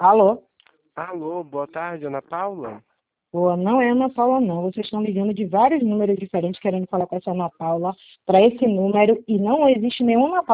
Alô? Alô, boa tarde, Ana Paula. Pô, não é Ana Paula, não. Vocês estão ligando de vários números diferentes querendo falar com essa Ana Paula para esse número e não existe nenhuma Ana Paula